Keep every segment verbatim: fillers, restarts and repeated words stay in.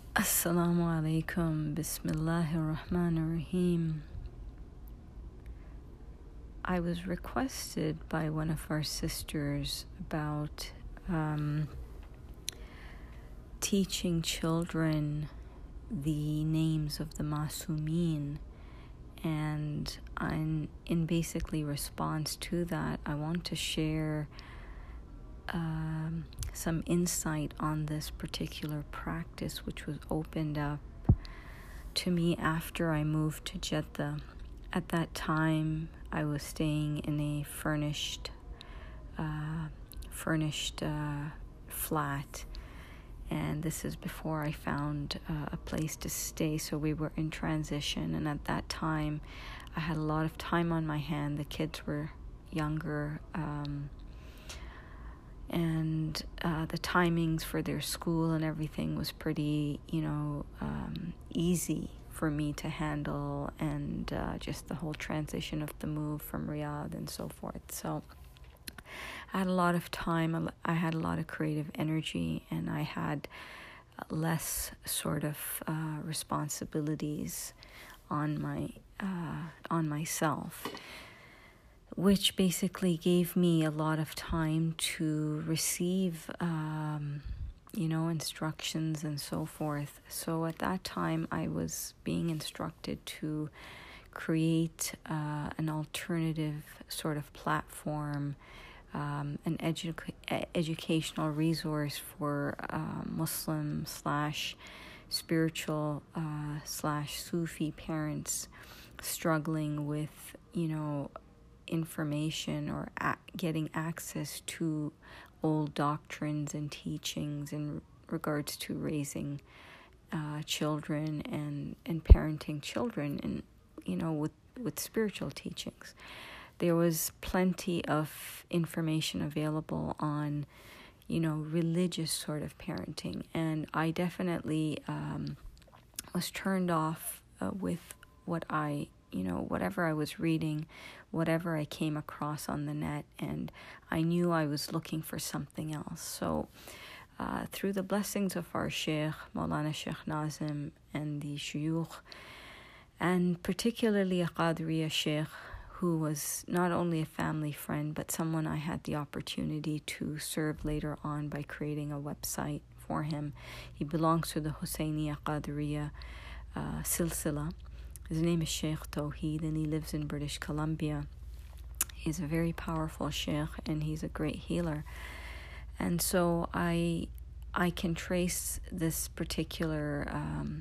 Assalamu alaikum, Bismillahir Rahmanir Rahim. I was requested by one of our sisters about um, teaching children the names of the Masumin, and I'm, in basically response to that, I want to share um, some insight on this particular practice, which was opened up to me after I moved to Jeddah. At that time, I was staying in a furnished, uh, furnished uh, flat, and this is before I found uh, a place to stay. So we were in transition, and at that time, I had a lot of time on my hand. The kids were younger. Um, and uh, the timings for their school and everything was pretty, you know, um, easy for me to handle, and uh, just the whole transition of the move from Riyadh and so forth. So I had a lot of time, I had a lot of creative energy, and I had less sort of uh, responsibilities on my uh, on myself, which basically gave me a lot of time to receive, um, you know, instructions and so forth. So at that time, I was being instructed to create uh, an alternative sort of platform, um, an edu- educational resource for uh, Muslim slash spiritual uh, slash Sufi parents struggling with, you know, information or a- getting access to old doctrines and teachings in regards to raising uh, children and, and parenting children, and, you know, with, with spiritual teachings. There was plenty of information available on, you know, religious sort of parenting, and I definitely um, was turned off uh, with what I you know, whatever I was reading, whatever I came across on the net, and I knew I was looking for something else. So uh, through the blessings of our Sheikh, Maulana Sheikh Nazim, and the Shuyukh, and particularly a Qadriya Sheikh, who was not only a family friend, but someone I had the opportunity to serve later on by creating a website for him. He belongs to the Husseiniya Qadriya uh, Silsila. His name is Sheikh Tawheed, and he lives in British Columbia. He's a very powerful sheikh, and he's a great healer. And so I I can trace this particular um,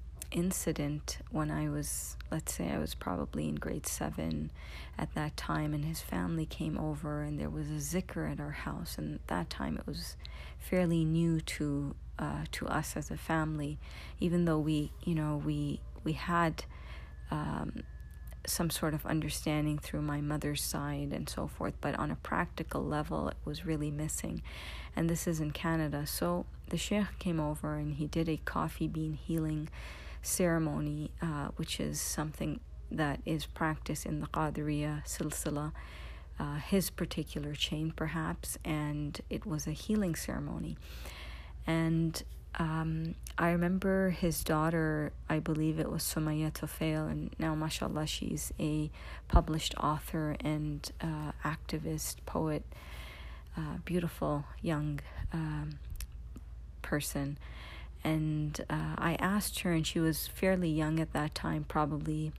incident when I was, let's say I was probably in grade seven at that time, and his family came over, and there was a zikr at our house. And at that time it was fairly new to uh, to us as a family, even though we, you know, we we had Um, some sort of understanding through my mother's side and so forth, but on a practical level it was really missing. And this is in Canada. So the sheikh came over and he did a coffee bean healing ceremony, uh, which is something that is practiced in the Qadriya Silsila, uh, his particular chain perhaps, and it was a healing ceremony. And Um, I remember his daughter, I believe it was Sumaya Tufail, and now mashallah she's a published author and uh, activist, poet, uh, beautiful young um, person. And uh, I asked her, and she was fairly young at that time, probably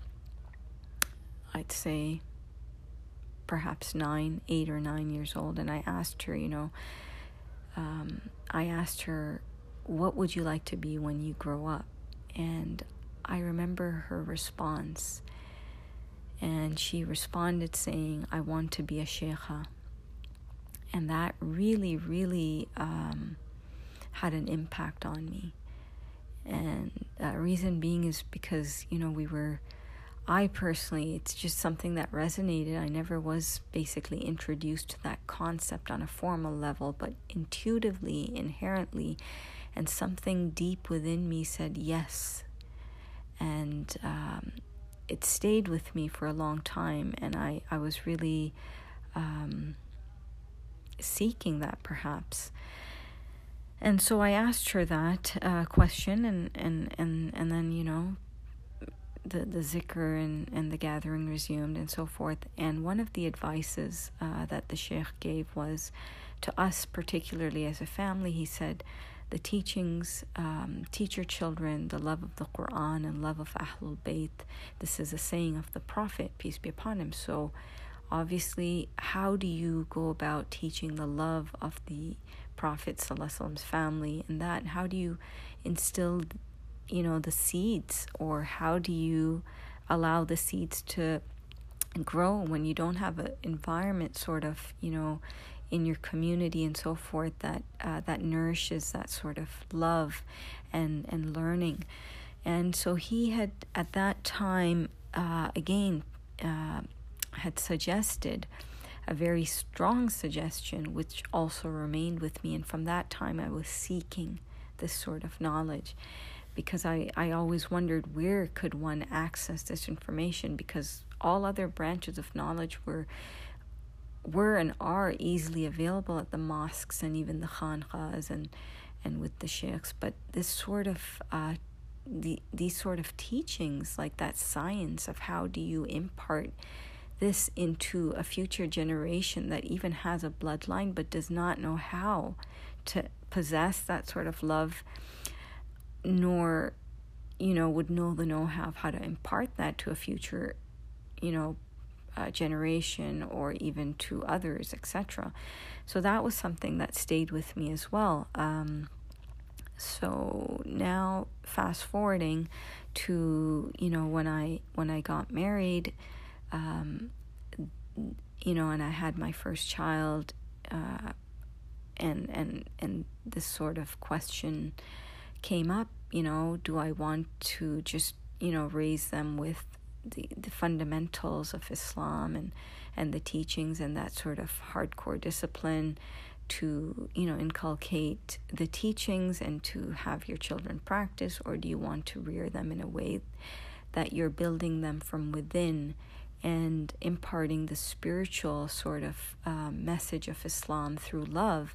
I'd say perhaps nine, eight or nine years old. And I asked her, you know, um, I asked her, what would you like to be when you grow up? And I remember her response. And she responded saying, I want to be a sheikha. And that really, really um, had an impact on me. And the reason being is because, you know, we were, I personally, it's just something that resonated. I never was basically introduced to that concept on a formal level, but intuitively, inherently, and something deep within me said yes. And um, it stayed with me for a long time, and I, I was really um, seeking that perhaps. And so I asked her that uh, question, and, and, and, and then, you know, the, the zikr and, and the gathering resumed and so forth. And one of the advices uh, that the Sheikh gave was to us, particularly as a family. He said, the teachings, um, teach your children the love of the Quran and love of Ahlul Bayt. This is a saying of the Prophet, peace be upon him. So obviously, how do you go about teaching the love of the Prophet ﷺ's family and that? How do you instill, you know, the seeds, or how do you allow the seeds to grow when you don't have an environment sort of, you know, in your community and so forth that uh, that nourishes that sort of love and, and learning? And so he had at that time, uh, again, uh, had suggested a very strong suggestion, which also remained with me. And from that time, I was seeking this sort of knowledge, because I, I always wondered, where could one access this information? Because all other branches of knowledge were were and are easily available at the mosques and even the khanqahs and, and with the sheikhs. But this sort of uh, the these sort of teachings, like that science of how do you impart this into a future generation that even has a bloodline but does not know how to possess that sort of love, nor, you know, would know the know-how of how to impart that to a future, you know, uh, generation or even to others, et cetera. So that was something that stayed with me as well. Um, so now, fast forwarding to, you know, when I when I got married. Um, you know, and I had my first child, uh, and and and this sort of question came up. You know, do I want to just, you know, raise them with the the fundamentals of Islam and and the teachings and that sort of hardcore discipline, to, you know, inculcate the teachings and to have your children practice, or do you want to rear them in a way that you're building them from within and imparting the spiritual sort of uh, message of Islam through love,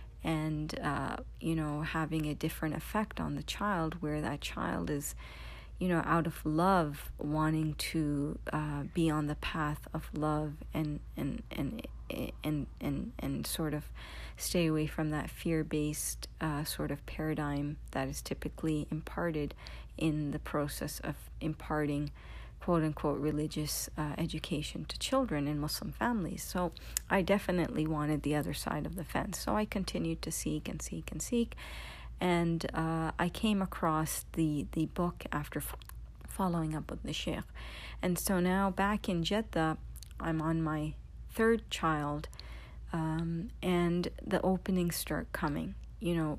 and, uh, you know, having a different effect on the child, where that child is, you know, out of love, wanting to uh, be on the path of love and and and and and, and sort of stay away from that fear-based uh, sort of paradigm that is typically imparted in the process of imparting quote-unquote religious uh, education to children in Muslim families. So I definitely wanted the other side of the fence. So I continued to seek and seek and seek. And uh, I came across the, the book after f- following up with the Sheikh. And so now back in Jeddah, I'm on my third child, um, and the openings start coming, you know,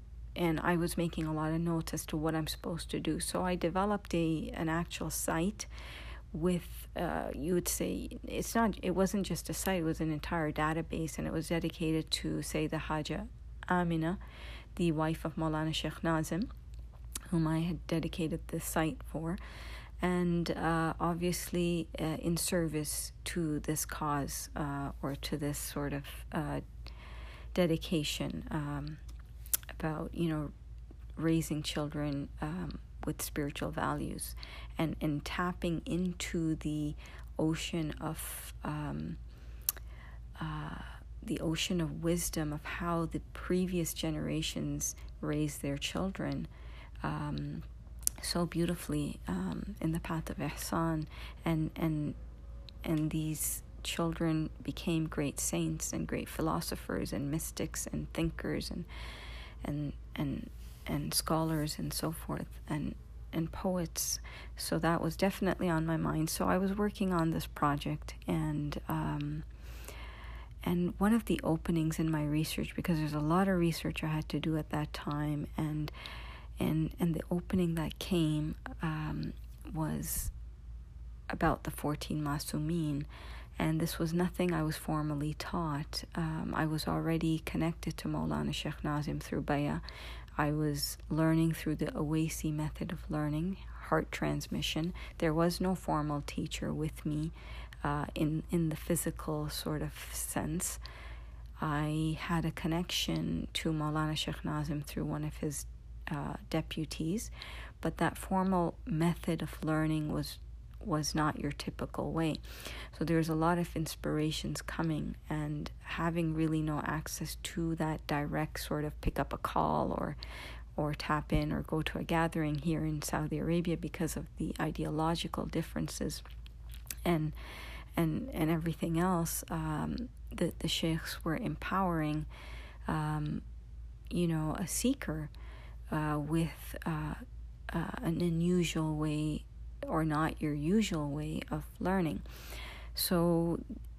and I was making a lot of notes as to what I'm supposed to do. So I developed a an actual site with, uh, you would say, it's not, it wasn't just a site, it was an entire database, and it was dedicated to, say, the Haja Amina, the wife of Maulana Sheikh Nazim, whom I had dedicated this site for, and uh, obviously uh, in service to this cause, uh, or to this sort of uh, dedication, um, about, you know, raising children um, with spiritual values, and, and tapping into the ocean of um, uh, the ocean of wisdom of how the previous generations raised their children um, so beautifully um, in the path of ihsan, and and and these children became great saints and great philosophers and mystics and thinkers and and and and scholars and so forth, and and poets. So that was definitely on my mind. So I was working on this project, and um, and one of the openings in my research, because there's a lot of research I had to do at that time, and and and the opening that came um, was about the fourteen Masumin. And this was nothing I was formally taught. Um, I was already connected to Maulana Sheikh Nazim through Bayah. I was learning through the Owaisi method of learning, heart transmission. There was no formal teacher with me uh, in, in the physical sort of sense. I had a connection to Maulana Sheikh Nazim through one of his uh, deputies, but that formal method of learning was was not your typical way. So there's a lot of inspirations coming, and having really no access to that direct sort of pick up a call or or tap in or go to a gathering here in Saudi Arabia because of the ideological differences and and and everything else. Um, the, the sheikhs were empowering, um, you know, a seeker uh, with uh, uh, an unusual way or not your usual way of learning. So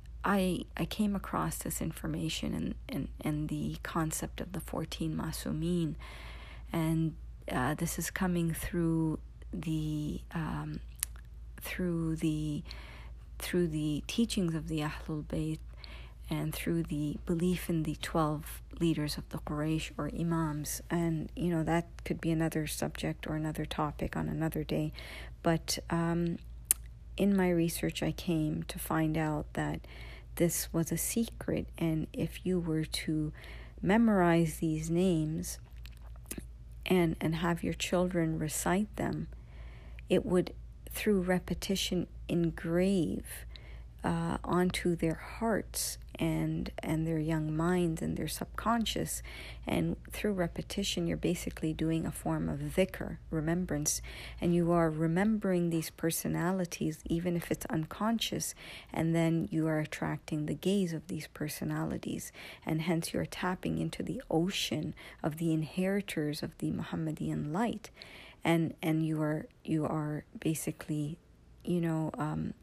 I I came across this information and, and, and the concept of the fourteen Masumin, and uh, this is coming through the um, through the through the teachings of the Ahlul Bayt and through the belief in the twelve leaders of the Quraysh or Imams. And, you know, that could be another subject or another topic on another day. But um, in my research, I came to find out that this was a secret. And if you were to memorize these names and, and have your children recite them, it would, through repetition, engrave uh, onto their hearts and and their young minds and their subconscious. And through repetition, you're basically doing a form of dhikr, remembrance, and you are remembering these personalities even if it's unconscious, and then you are attracting the gaze of these personalities, and hence you're tapping into the ocean of the inheritors of the Muhammadian light, and and you are you are basically, you know, um,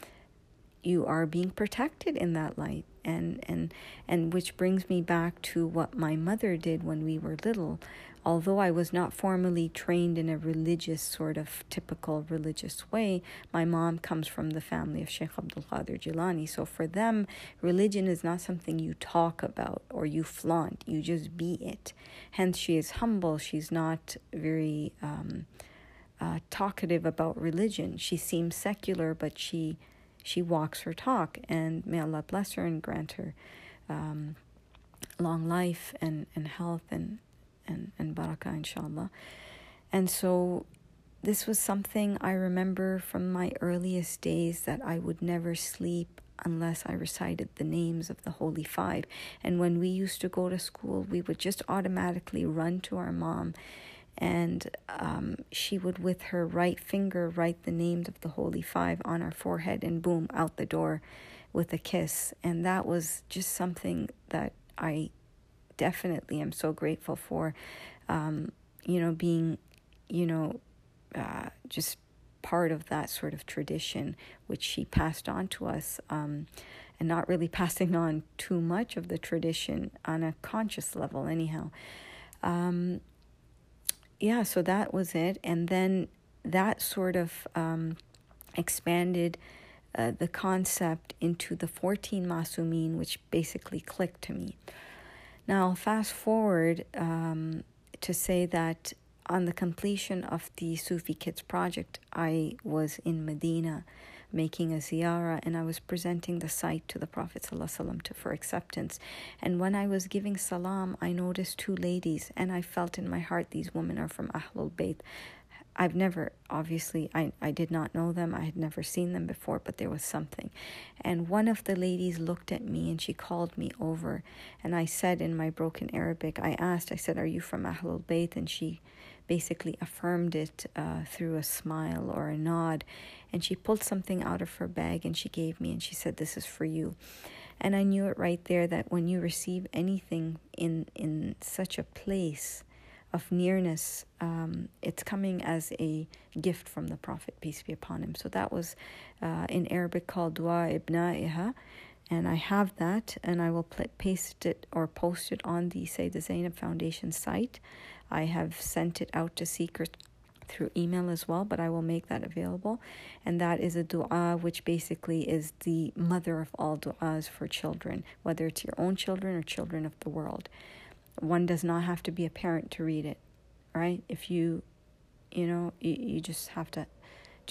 you are being protected in that light. And, and and which brings me back to what my mother did when we were little. Although I was not formally trained in a religious sort of typical religious way, my mom comes from the family of Sheikh Abdul Qadir Jilani. So for them, religion is not something you talk about or you flaunt. You just be it. Hence, she is humble. She's not very um, uh, talkative about religion. She seems secular, but she... She walks her talk, and may Allah bless her and grant her um, long life and, and health and, and, and barakah, inshallah. And so this was something I remember from my earliest days, that I would never sleep unless I recited the names of the Holy Five. And when we used to go to school, we would just automatically run to our mom, and um, she would with her right finger write the names of the Holy Five on our forehead, and boom, out the door with a kiss. And that was just something that I definitely am so grateful for, um, you know, being, you know, uh, just part of that sort of tradition which she passed on to us, um, and not really passing on too much of the tradition on a conscious level anyhow. Um, Yeah, so that was it. And then that sort of um, expanded uh, the concept into the fourteen Masumin, which basically clicked to me. Now, fast forward um, to say that on the completion of the Sufi Kids project, I was in Medina making a ziyarah, and I was presenting the site to the Prophet ﷺ to, for acceptance. And when I was giving salam, I noticed two ladies, and I felt in my heart these women are from Ahlul Bayt. I've never, obviously, I, I did not know them. I had never seen them before, but there was something. And one of the ladies looked at me, and she called me over. And I said in my broken Arabic, I asked, I said, are you from Ahlul Bayt? And she basically affirmed it uh, through a smile or a nod. And she pulled something out of her bag and she gave me, and she said, this is for you. And I knew it right there that when you receive anything in, in such a place of nearness, um, it's coming as a gift from the Prophet, peace be upon him. So that was uh, in Arabic called Dua Ibna'iha. And I have that, and I will pl- paste it or post it on the Sayyidah Zainab Foundation site. I have sent it out to seekers through email as well, but I will make that available. And that is a dua which basically is the mother of all duas for children, whether it's your own children or children of the world. One does not have to be a parent to read it, right? If you, you know, you, you just have to just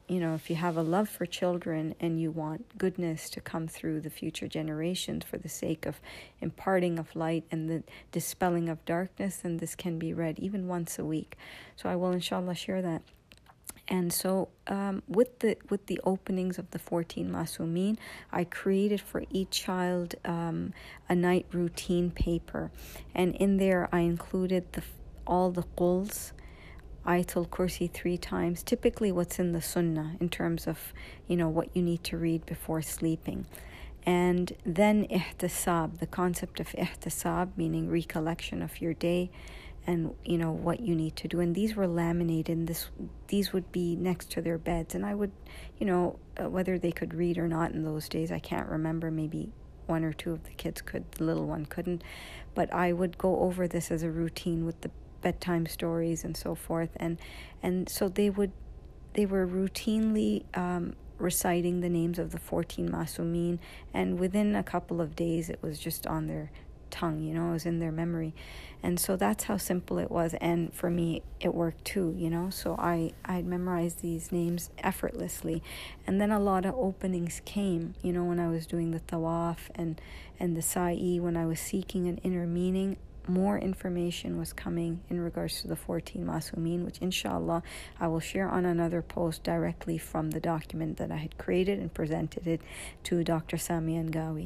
you know, if you have a love for children and you want goodness to come through the future generations for the sake of imparting of light and the dispelling of darkness, then this can be read even once a week. So I will inshallah share that. And so um, with the with the openings of the fourteen Masumeen, I created for each child um, a night routine paper. And in there I included the all the quls, Ayatul Kursi three times, typically what's in the Sunnah in terms of, you know, what you need to read before sleeping. And then ihtisab, the concept of ihtisab, meaning recollection of your day and, you know, what you need to do. And these were laminated, and this, these would be next to their beds. And I would, you know, uh, whether they could read or not in those days, I can't remember. Maybe one or two of the kids could, the little one couldn't. But I would go over this as a routine with the bedtime stories and so forth. And and so they would, they were routinely um, reciting the names of the fourteen Masumeen. And within a couple of days, it was just on their tongue, you know, it was in their memory. And so that's how simple it was. And for me, it worked too, you know. So I, I'd memorized these names effortlessly. And then a lot of openings came, you know, when I was doing the tawaf and, and the sa'i, when I was seeking an inner meaning, more information was coming in regards to the fourteen Masumeen, which inshallah I will share on another post directly from the document that I had created and presented it to Doctor Sami Angawi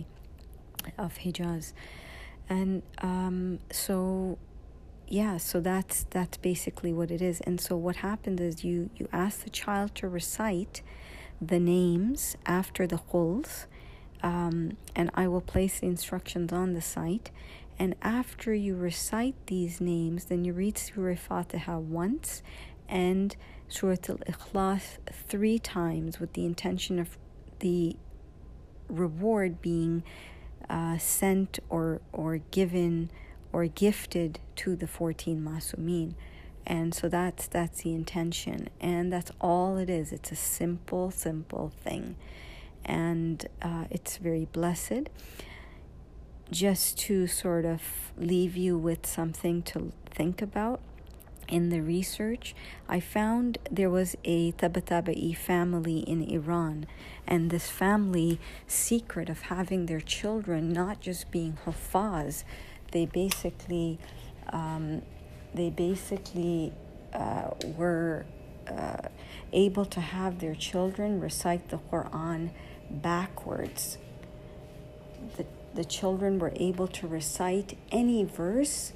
of Hijaz. And um, so, yeah, so that's that's basically what it is. And so what happens is you, you ask the child to recite the names after the quls, um, and I will place the instructions on the site. And after you recite these names, then you read Surah Fatiha once and Surah Al-Ikhlas three times with the intention of the reward being Uh, sent or or given or gifted to the fourteen Masumeen. And so that's that's the intention, and that's all it is. It's a simple simple thing, and uh, it's very blessed. Just to sort of leave you with something to think about, in the research, I found there was a Tabatabai family in Iran, and this family secret of having their children not just being Hufaz, they basically, um, they basically uh, were uh, able to have their children recite the Quran backwards. The the children were able to recite any verse,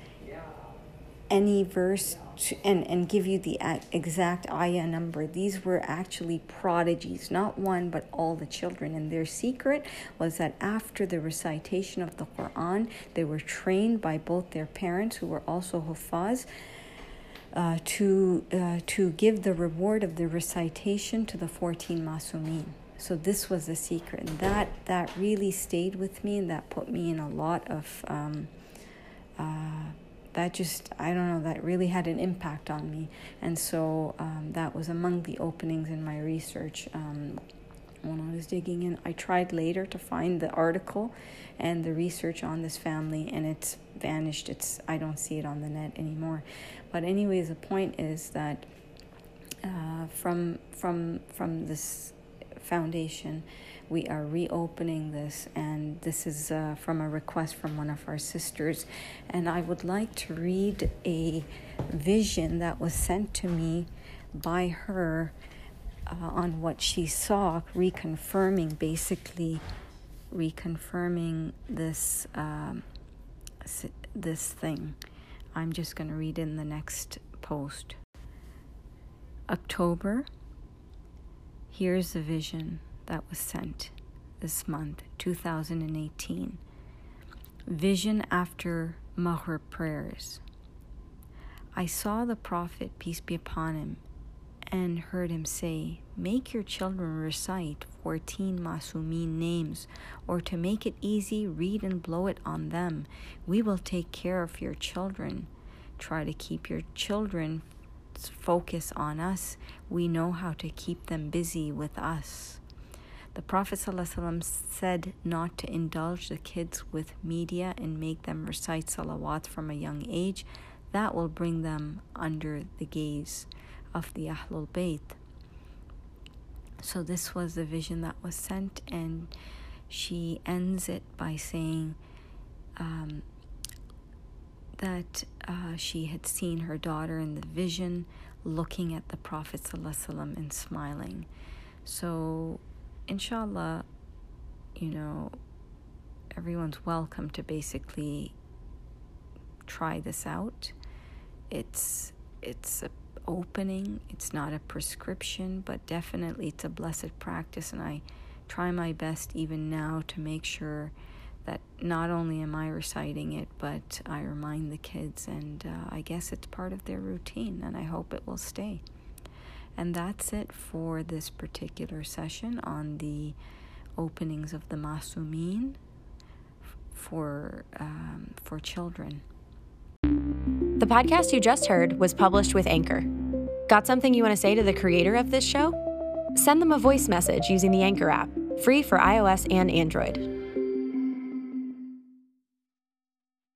any verse. And, and give you the exact ayah number. These were actually prodigies, not one, but all the children. And their secret was that after the recitation of the Quran, they were trained by both their parents, who were also Hufaz, uh, to uh, to give the reward of the recitation to the fourteen Masumeen. So this was the secret. And that, that really stayed with me, and that put me in a lot of... Um, uh, that just, I don't know, that really had an impact on me. And so um, that was among the openings in my research. Um, when I was digging in, I tried later to find the article and the research on this family, and it's vanished. It's I don't see it on the net anymore. But anyways, the point is that uh, from from from this foundation, we are reopening this, and this is uh, from a request from one of our sisters. And I would like to read a vision that was sent to me by her uh, on what she saw, reconfirming, basically reconfirming this um, this thing. I'm just going to read in the next post. October, here's the vision that was sent this month, two thousand eighteen. Vision after Maghrib prayers. I saw the Prophet, peace be upon him, and heard him say, make your children recite fourteen Masumeen names, or to make it easy, read and blow it on them. We will take care of your children. Try to keep your children focus on us. We know how to keep them busy with us. The Prophet ﷺ said not to indulge the kids with media and make them recite salawat from a young age. That will bring them under the gaze of the Ahlul Bayt. So this was the vision that was sent, and she ends it by saying um, that uh, she had seen her daughter in the vision looking at the Prophet ﷺ and smiling. So inshallah, you know, everyone's welcome to basically try this out. It's it's a opening, it's not a prescription, but definitely it's a blessed practice, and I try my best even now to make sure that not only am I reciting it, but I remind the kids, and uh, I guess it's part of their routine, and I hope it will stay. And that's it for this particular session on the openings of the Masumin for um, for children. The podcast you just heard was published with Anchor. Got something you want to say to the creator of this show? Send them a voice message using the Anchor app, free for iOS and Android.